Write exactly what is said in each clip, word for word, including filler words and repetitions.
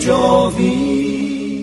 جاوید.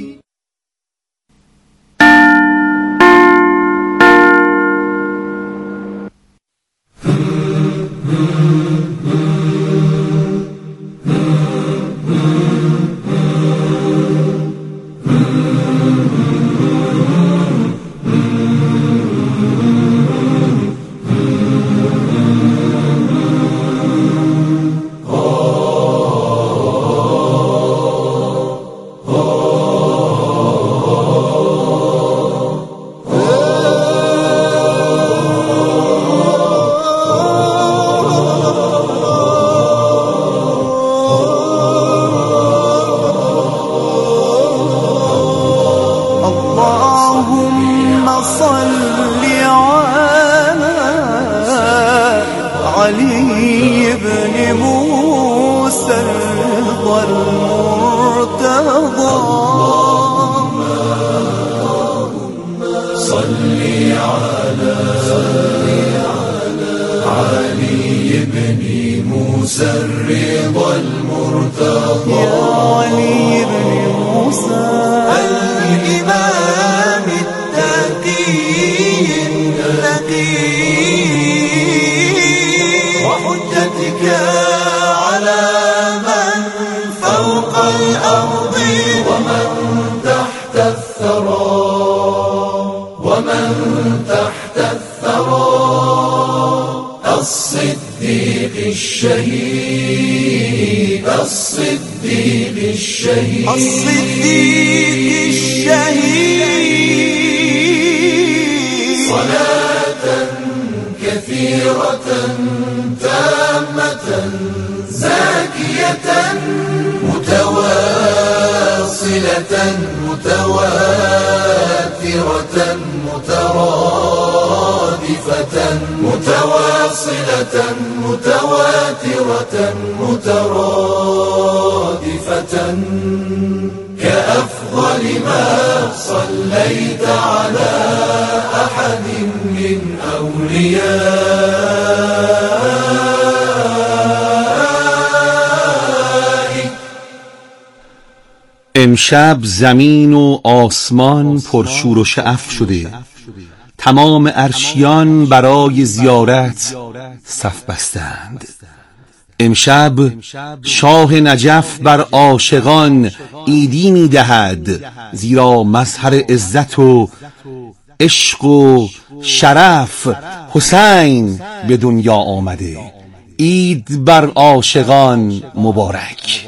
علي بن موسى المرتضى صلي على علي بن موسى الرضا المرتضى يا علي بن موسى الإمام التقي النقي وحجتك على من فوق الأرض ومن تحت الثرى ومن تحت الثرى الصديق الشهيد الصديق الشهيد الصديق الشهيد صلاة كثيرة تامة زاكية متواصلة متواترة مترادفة متواصلة متواترة مترادفة كأفضل ما صليت على أحد من أوليائك. امشب زمین و آسمان پرشور و شعف شده، تمام عرشیان برای زیارت صف بستند. امشب شاه نجف بر عاشقان عیدی می دهد، زیرا مظهر عزت و عشق و شرف حسین به دنیا آمده. عید بر عاشقان مبارک.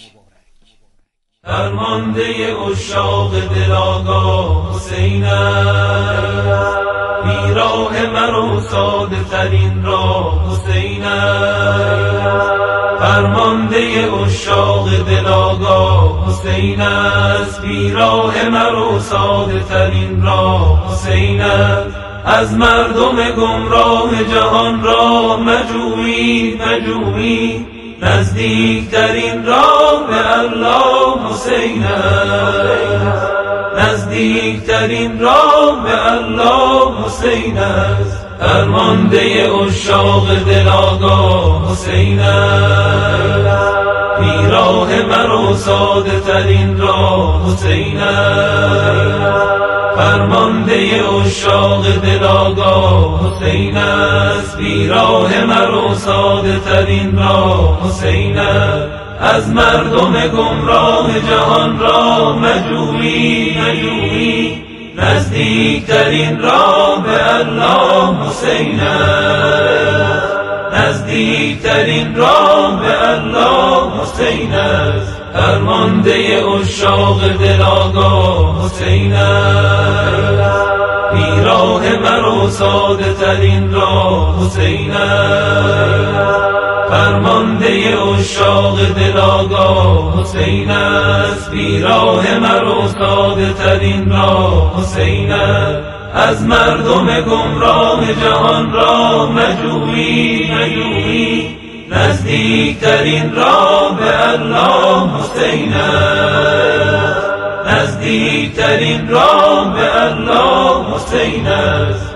فرمانده عشاق دلاگاه حسین است، بیراه مرو ساده ترین راه حسین است. فرمانده عشاق دلاگاه حسین است، بیراه مرو ساده ترین راه حسین است. از مردم گمراه جهان راه مجویید مجویید، نزدیکترین راه به الله حسین است. نزدیکترین راه به الله حسین است. فرمانده عشاق دلاگاه حسین است، بیراه مرو ساده ترین راه حسین است. فرمانده عشاق دلاگاه حسین است، بیراه مرو ساده ترین راه حسین است. از مردم گمراه جهان را مجویید مجویید، نزدیکترین راه به الله حسین است. نزدیکترین راه به الله حسین است. فرمانده عشاق دلاگاه حسین است، بیراه مرو ساده ترین راه حسین است. فرمانده عشاق دلاگاه حسین است، بیراه مرو ساده ترین راه حسین است. از مردم گمراه جهان را مجویید مجویید، نزدیکترین راه به الله حسین است. نزدیکترین راه به الله حسین است.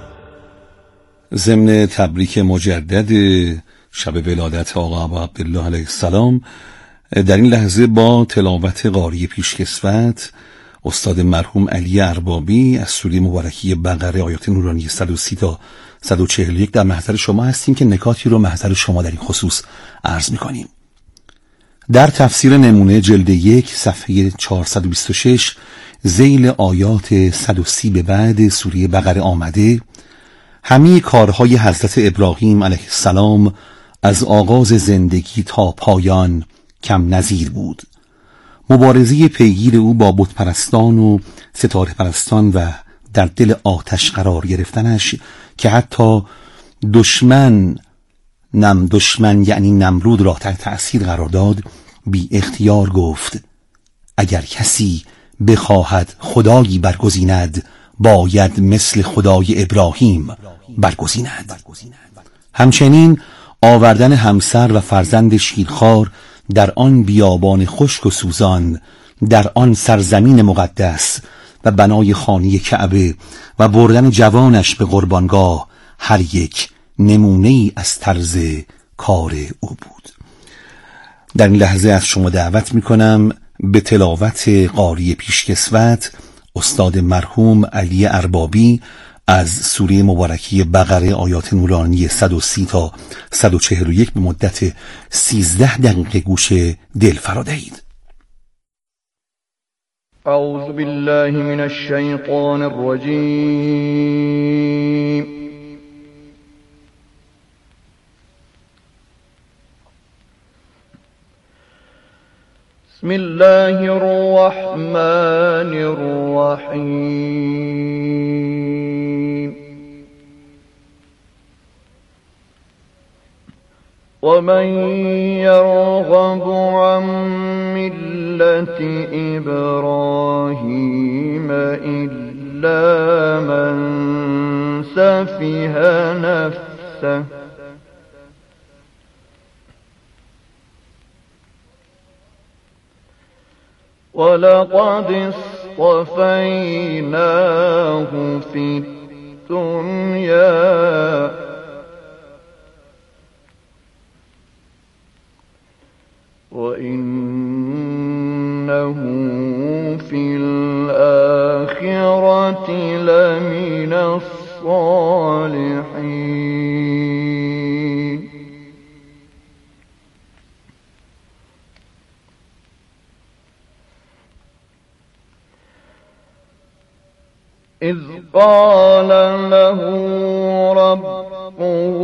ضمن تبریک مجدد شب ولادت آقا ابا عبدالله علیه السلام، در این لحظه با تلاوت قاری پیشکسوت استاد مرحوم علی اربابی از سوره مبارکه بقره آیات نورانی صد و سی تا صد و چهل و یک در محضر شما هستیم که نکاتی رو محضر شما در این خصوص عرض می‌کنیم. در تفسیر نمونه جلد یک صفحه چهارصد و بیست و شش ذیل آیات صد و سی به بعد سوره بقره آمده: همه کارهای حضرت ابراهیم علیه السلام از آغاز زندگی تا پایان کم نظیر بود. مبارزه پیگیر او با بت پرستان و ستاره پرستان و در دل آتش قرار گرفتنش که حتی دشمن نم دشمن یعنی نمرود را تحت تأثیر قرار داد، بی اختیار گفت اگر کسی بخواهد خدایی برگزیند باید مثل خدای ابراهیم برگزیند. همچنین آوردن همسر و فرزند شیرخوار در آن بیابان خشک و سوزان، در آن سرزمین مقدس و بنای خانه کعبه و بردن جوانش به قربانگاه، هر یک نمونه‌ای از طرز کار او بود. در این لحظه از شما دعوت می‌کنم به تلاوت قاری پیشکسوت استاد مرحوم علی اربابی از سوره مبارکه بقره آیات نورانی صد و سی تا صد و چهل و یک به مدت سیزده دقیقه گوش دل فرا دهید. اعوذ بالله من الشیطان الرجیم. بسم الله الرحمن الرحیم. ومن يرغب عن ملة إبراهيم إلا من سفه نفسه ولقد اصطفيناه في الدنيا وإنه في الآخرة لمن الصالحين. إذ قال له ربه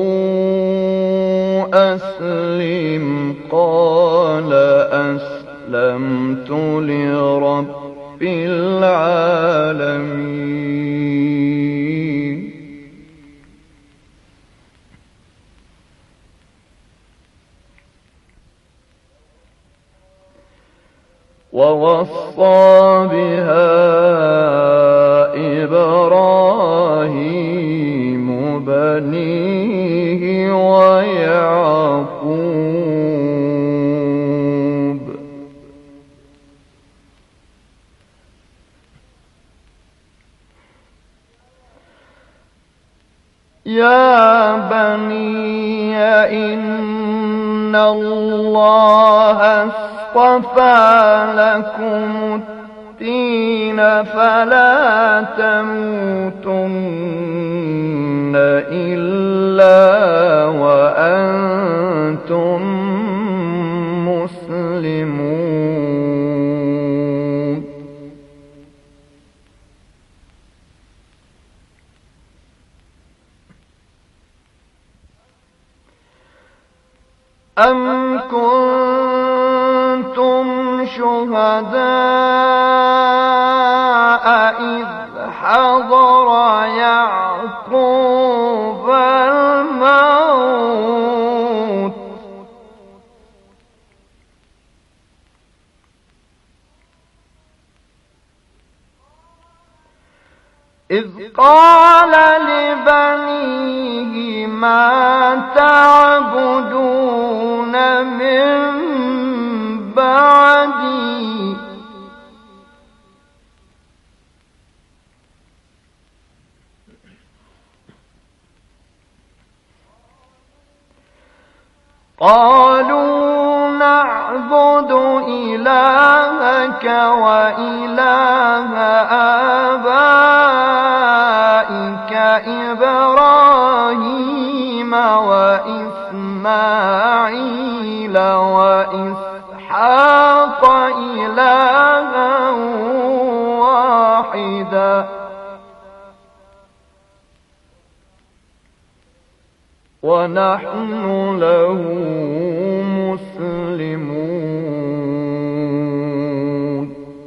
أسلم قال أسلمت لرب العالمين. ووصى بها إبراهيم بنيه ويعقوب يا بني إن الله اصطفى لكم الدين فلا تموتن إلا وأنتم مسلمون. أم كنتم شهداء إذ حضر يعقوب الموت إذ قال لبنيه ما تعبدون من بعدي قالوا نعبد نعبد إلهك وإله آبائك إبراهيم وإسماعيل وإسحاق إلها واحدا ونحن له مسلمون.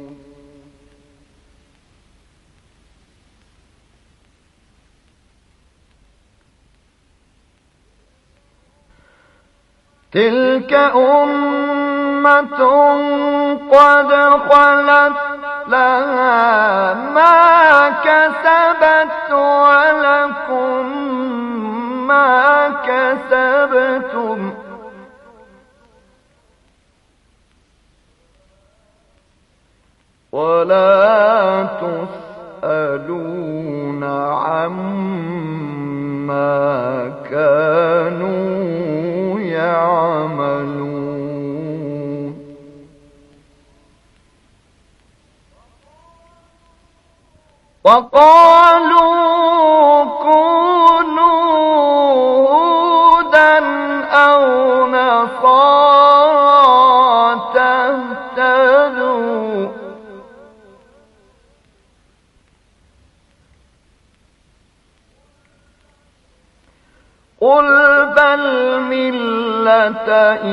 تلك أمة قد خلت لها ما كسبت ولكم ما كسبتم ولا تسألون عما كانوا يعملون. وقالوا كونوا هودا أو نصارى تهتدوا قل بل ملة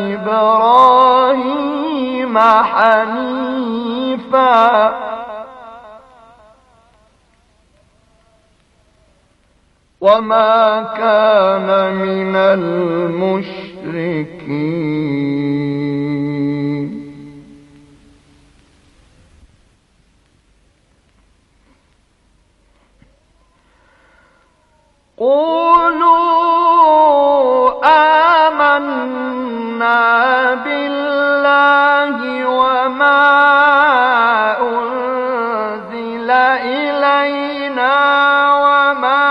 إبراهيم حنيفا وما كان من المشركين. قولوا آمنا بالله وما أنزل إلينا وما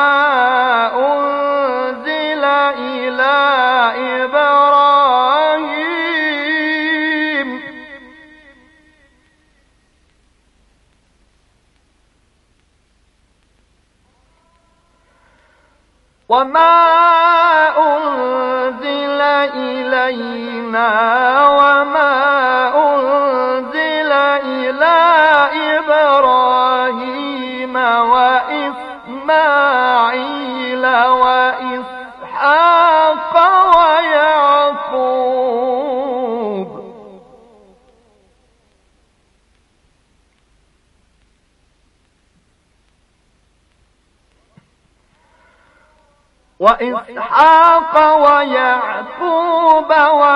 أنزل إلى إبراهيم وما أنزل إلينا وما أنزل إلى إبراهيم وإسماعيل وإسحاق ويعقوب وإسحاق ويعقوب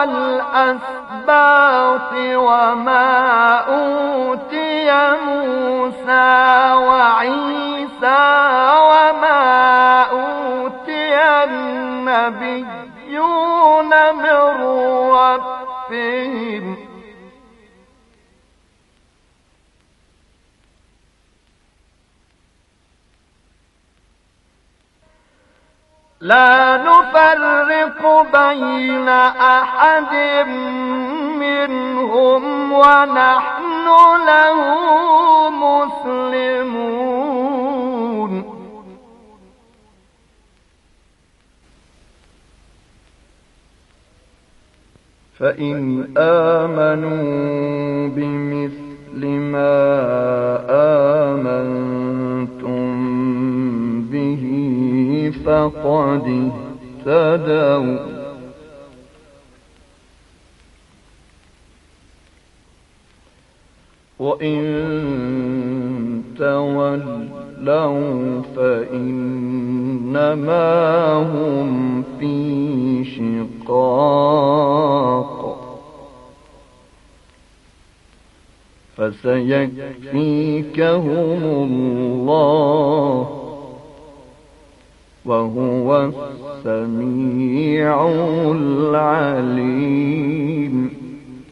والأسباط وما أوتي موسى وعيسى وما أوتي النبيون من ربهم لا نفرق بين أحد منهم ونحن له مسلمون. فإن آمنوا بمثل ما آمنتم به فقد اهتدوا وإن تولوا فإنما هم في شقاق فسيكفيكهم الله وهو السميع العليم.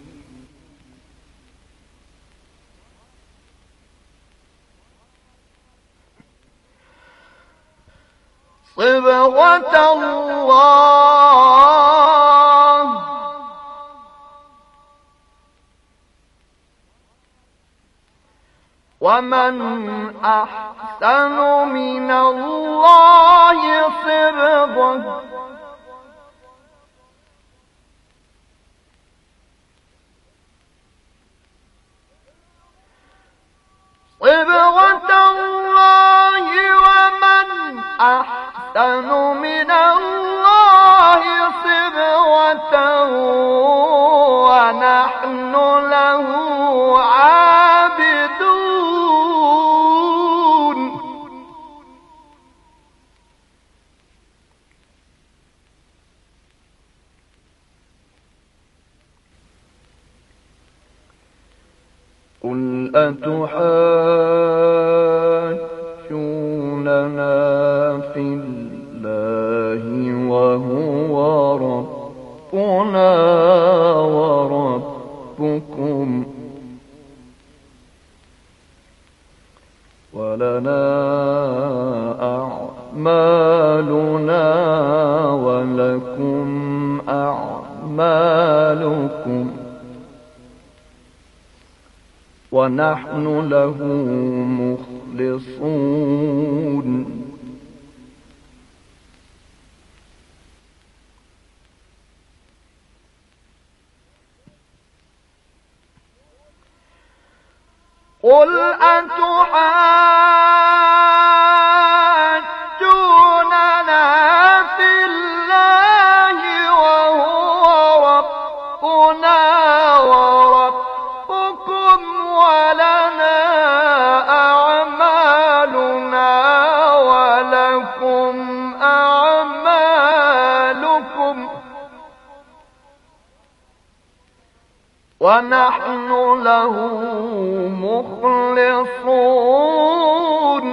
صبغة الله ومن أحسن من الله صبغة صبغة الله ومن أحسن من الله صبغة ونحن له عابدون قل أتحاجوننا في الله وهو ربنا وربكم ولنا أعمالنا ولكم أعمالكم ونحن له مخلصون قل أتحاجوننا في الله وهو ربنا وربكم ولنا أعمالنا ولكم أعمالكم ونحن له مخلصون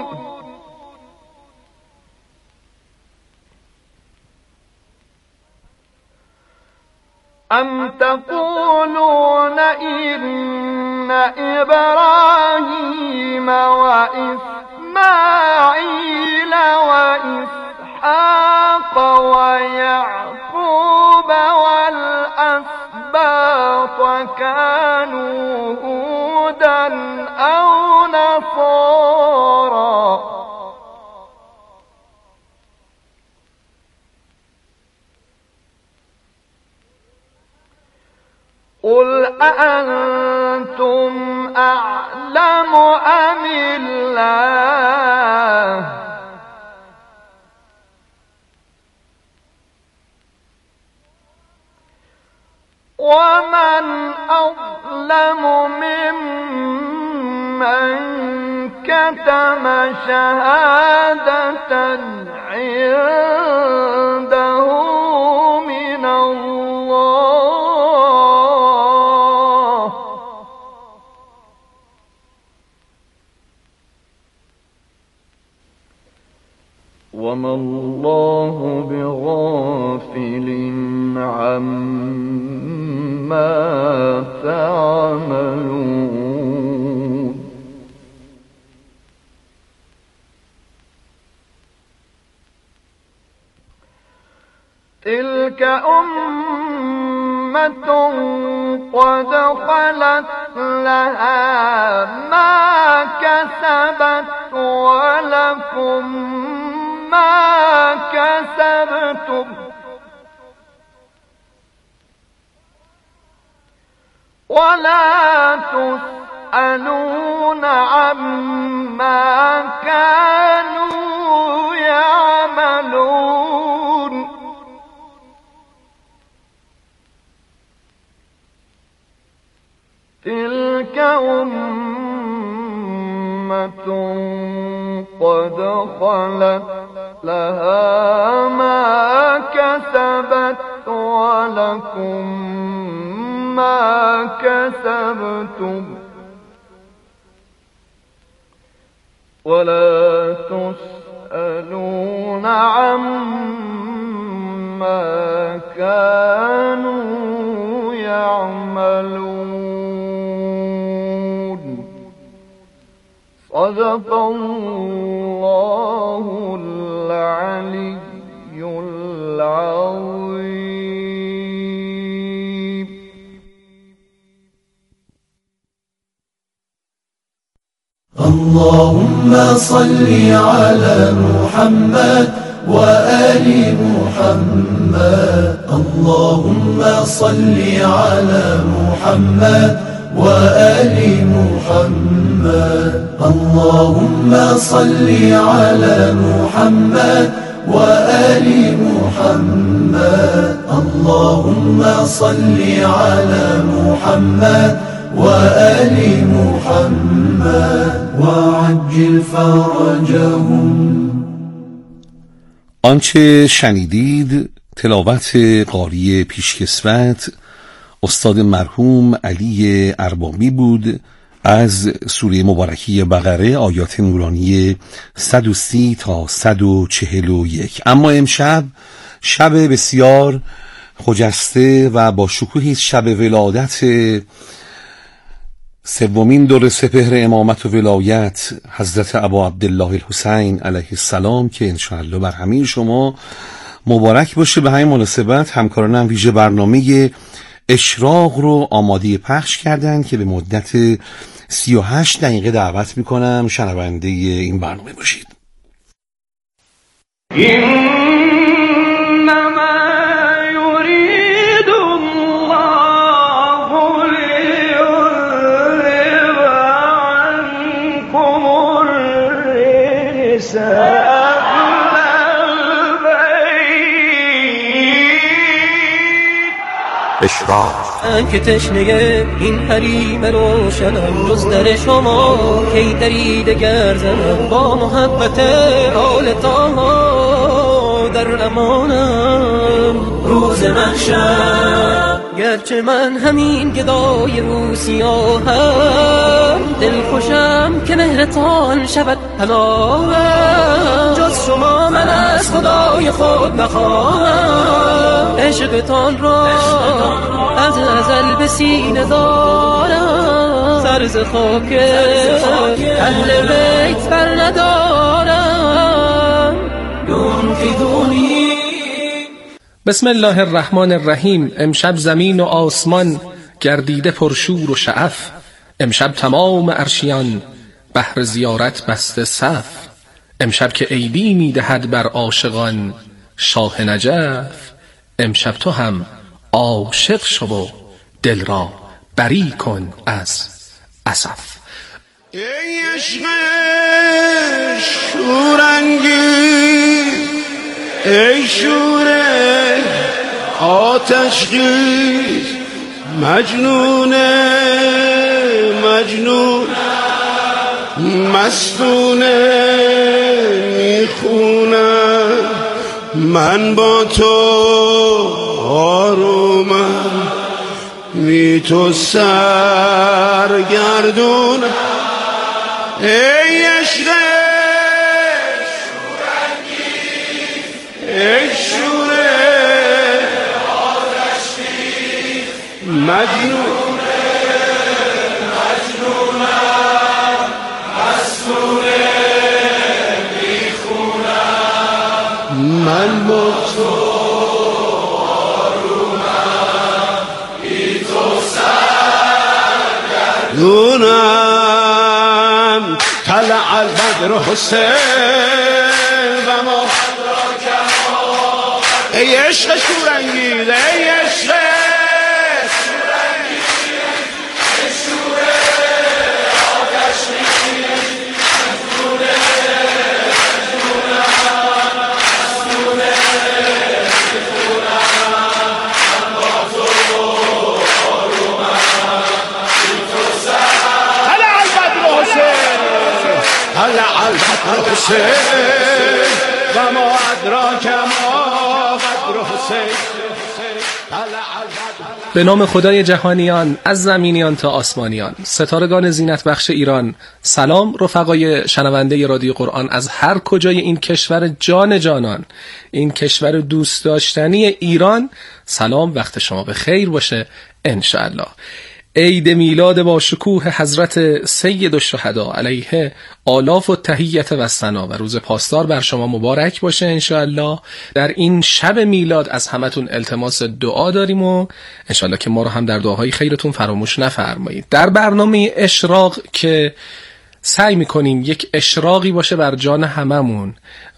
أم تقولون إن إبراهيم وإسماعيل وإسحاق ويعقوب والأسباط كانوا هودا أو نصارى قل أأنتم أعلم أم الله ومن أظلم ممن كتم شهادة عنده من الله وما الله بغافل عما تعملون تلك أمة قد خلت لها ما كسبت ولكم ما كسبتم ولا تسألون عما كانوا يعملون تلك أمة قد خلت لها ما كسبت ولكم ما كسبتم ولا تسألون عما كانوا يعملون صدق الله العلي العظيم. اللهم صل على محمد وآل محمد اللهم صل على محمد وآل محمد اللهم صل على محمد وآل محمد اللهم صل على محمد وآل محمد وعجل فرجهم. آنچه شنیدید تلاوت قاری پیشکسوت استاد مرحوم علی اربابی بود از سوره مبارکی بقره، آیات نورانی صد و سی تا صد و چهل و یک. اما امشب شب بسیار خجسته و با شکوهی، شب ولادت سومین دور سپهر امامت و ولایت حضرت ابا عبدالله الحسین علیه السلام که انشاءالله بر همه شما مبارک باشه. به همین مناسبت همکارانم ویژه برنامه اشراق رو آماده پخش کردن که به مدت سی و هشت دقیقه دعوت میکنم شنونده این برنامه باشید. اشراق من که تشنه این حریم روشنم، جز در شما کی درید گرزنم، با محبت آل طه در امانم روز محشر. گرچه من همین گدای روسیاهم، دل خوشم که مهرتان شود حلالم، جز شما من از خدای خود نخواهم، عشقتان را از ازل به سینه دارم، سرز خاک اهل بیت بر ندارم، دون فیدونی. بسم الله الرحمن الرحیم. امشب زمین و آسمان گردیده پرشور و شعف، امشب تمام عرشیان بهر زیارت بسته صف، امشب که عیدی میدهد بر عاشقان شاه نجف، امشب تو هم عاشق شو و دل را بری کن از اسف. ای عشق شورانگیز، ای شور آتشخیز، مجنون مجنون مستونه میخونم، من با تو آرومم، می تو سرگردون. ای عشق شورانگیز، ای شور آتشخیز، مجنون مجنونم مستونه میخونم، من با تو دونم. طلع البدر حسین و ما ای عشق شورانگیز، ای عشق شورانگیز، ای شور آتشخیز، مجنونه مجنونم مستونه میخونم، من با تو آرومم، بی تو سر. طلع البدر حسین و ما ادراک ما قدر حسین. به نام خدای جهانیان، از زمینیان تا آسمانیان، ستارگان زینت بخش ایران، سلام رفقای شنونده رادیو قرآن از هر کجای این کشور جان جانان، این کشور دوست داشتنی ایران. سلام، وقت شما به خیر باشه انشاءالله. عید میلاد با شکوه حضرت سید الشهدا علیه آلاف و تحیت و ثنا و روز پاسدار بر شما مبارک باشه انشاءالله. در این شب میلاد از همتون التماس دعا داریم و انشاءالله که ما رو هم در دعاهای خیرتون فراموش نفرمایید. در برنامه اشراق که سعی میکنیم یک اشراقی باشه بر جان هممون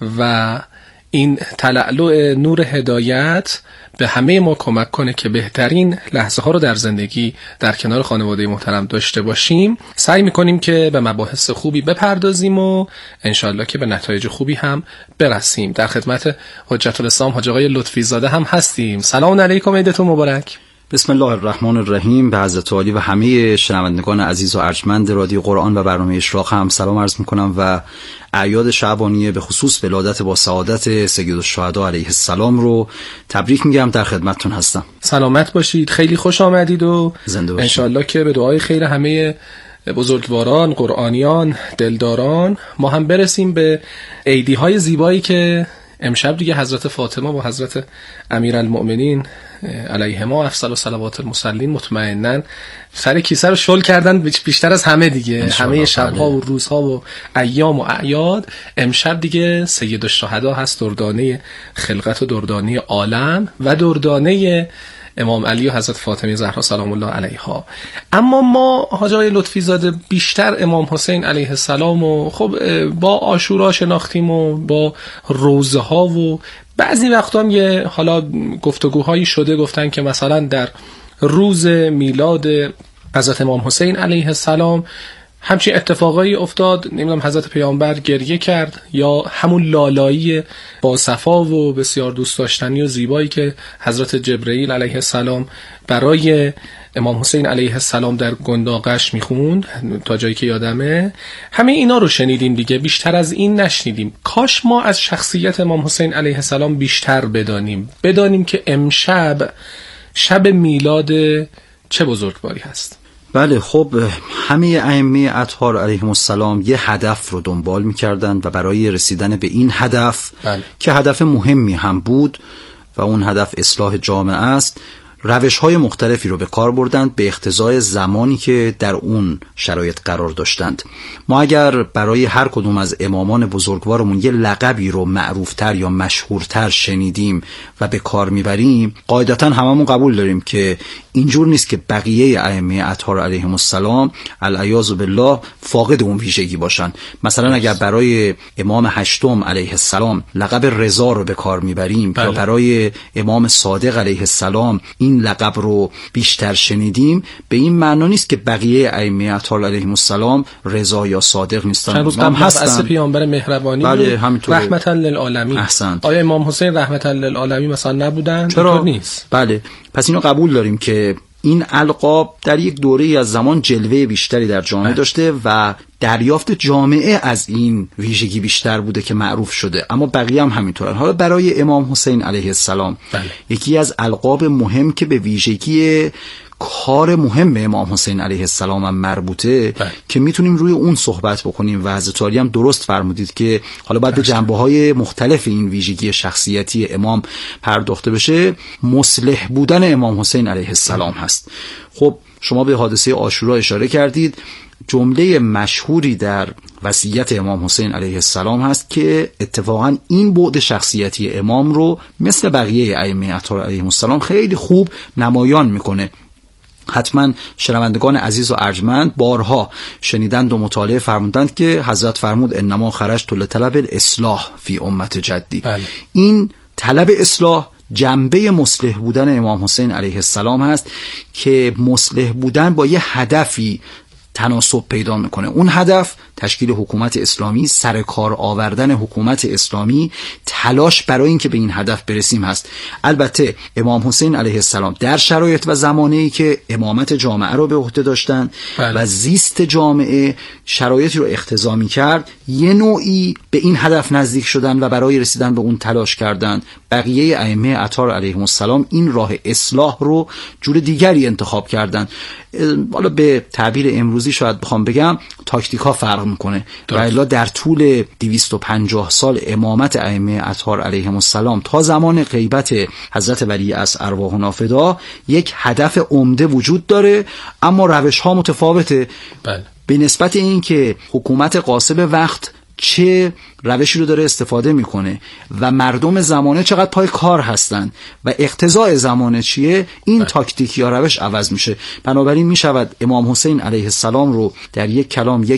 و این تلألؤ نور هدایت به همه ما کمک کنه که بهترین لحظه ها رو در زندگی در کنار خانواده محترم داشته باشیم. سعی میکنیم که به مباحث خوبی بپردازیم و انشالله که به نتایج خوبی هم برسیم. در خدمت حجت الاسلام حاج آقای لطفی زاده هم هستیم. سلام علیکم، عیدتون مبارک. بسم الله الرحمن الرحیم. به حضرت عالی و همه شنوندگان عزیز و ارجمند رادیو قرآن و برنامه اشراق هم سلام عرض میکنم و اعیاد شعبانیه به خصوص ولادت با سعادت سید الشهدا علیه السلام رو تبریک میگم. در خدمتتون هستم. سلامت باشید، خیلی خوش آمدید و انشالله که به دعای خیر همه بزرگواران، قرآنیان، دلداران ما هم برسیم به عیدی‌های زیبایی که امشب دیگه حضرت فاطمه و حضرت امیرالمؤمنین علیهما افضل صلوات المصلین مطمئناً سر کیسه رو شل کردن بیشتر از همه دیگه. همه شب‌ها و روزها و ایام و اعیاد امشب دیگه سید الشهدا هست، دردانه خلقت و دردانه عالم و دردانه امام علی و حضرت فاطمه زهرا سلام الله علیها. اما ما حاج آقای لطفی زاده بیشتر امام حسین علیه السلام و خب با عاشورا شناختیم و با روزه ها و بعضی وقتا هم یه حالا گفتگوهایی شده گفتن که مثلا در روز میلاد حضرت امام حسین علیه السلام همچین اتفاقایی افتاد، نمیدونم حضرت پیامبر گریه کرد یا همون لالایی با صفا و بسیار دوست داشتنی و زیبایی که حضرت جبرئیل علیه السلام برای امام حسین علیه السلام در گنداقش میخوند تا جایی که یادمه. همه اینا رو شنیدیم دیگه، بیشتر از این نشنیدیم. کاش ما از شخصیت امام حسین علیه السلام بیشتر بدانیم بدانیم که امشب شب میلاد چه بزرگواری هست. بله، خب همه ائمه اطهار علیهم السلام یه هدف رو دنبال می‌کردند و برای رسیدن به این هدف بله. که هدف مهمی هم بود و اون هدف اصلاح جامعه است، روش‌های مختلفی رو به کار بردند به اقتضای زمانی که در اون شرایط قرار داشتند. ما اگر برای هر کدوم از امامان بزرگوارمون یه لقبی رو معروفتر یا مشهورتر شنیدیم و به کار میبریم، قاعدتاً هممون قبول داریم که اینجور نیست که بقیه ائمه اطهار علیهم السلام العیاذ بالله فاقد اون ویژگی باشن. مثلا اگر برای امام هشتم علیه السلام لقب رضا رو به کار میبریم بله. یا برای امام صادق علیه السلام این لقب رو بیشتر شنیدیم، به این معنا نیست که بقیه ائمه اطهار علیهم السلام رضا یا صادق نیستن. چند روز قبل هستن پیامبر مهربانی بله همینطوره رحمتا للعالمین. احسنت. آیا امام حسین رحمتا للعالمین مثلا نبودن؟ چرا نیست؟ بله، پس اینو قبول داریم که این القاب در یک دوره از زمان جلوه بیشتری در جامعه داشته و دریافت جامعه از این ویژگی بیشتر بوده که معروف شده، اما بقیه هم همینطورن. حالا برای امام حسین علیه السلام بله. یکی از القاب مهم که به ویژگی کار مهم امام حسین علیه السلام هم مربوطه بله. که میتونیم روی اون صحبت بکنیم و حضرت علی هم درست فرمودید که حالا باید به جنبه‌های مختلف این ویژگی شخصیتی امام پرداخته بشه. مصلح بودن امام حسین علیه السلام هست. خب شما به حادثه عاشورا اشاره کردید. جمله مشهوری در وصیت امام حسین علیه السلام هست که اتفاقا این بعد شخصیتی امام رو مثل بقیه ائمه اطهار علیهم السلام خیلی خوب نمایان میکنه. حتما شنوندگان عزیز و ارجمند بارها شنیدند و مطالعه فرمودند که حضرت فرمود انما خرجت لطلب الاصلاح فی امت جدی بله. این طلب اصلاح جنبه مصلح بودن امام حسین علیه السلام هست که مصلح بودن با یه هدفی تناسب پیدا میکنه. اون هدف تشکیل حکومت اسلامی، سر کار آوردن حکومت اسلامی، تلاش برای اینکه به این هدف برسیم هست. البته امام حسین علیه السلام در شرایط و زمانه‌ای که امامت جامعه رو به عهده داشتن بله. و زیست جامعه شرایطی رو اقتضا می‌کرد، یه نوعی به این هدف نزدیک شدن و برای رسیدن به اون تلاش کردن. بقیه ائمه اطهار علیهم السلام این راه اصلاح رو جور دیگری انتخاب کردن. حالا به تعبیر امروزی شاید بخوام بگم تاکتیکا فرق میکنه و الا در طول دویست و پنجاه سال امامت ائمه اطهار علیهم السلام تا زمان غیبت حضرت ولی از ارواحنا فدا یک هدف عمده وجود داره، اما روش ها متفاوته بله. به نسبت این که حکومت غاصب وقت چه روشی رو داره استفاده میکنه و مردم زمانه چقدر پای کار هستن و اقتضاء زمانه چیه، این بله. تاکتیک یا روش عوض میشه. بنابراین میشود امام حسین علیه السلام رو در یک کلام یک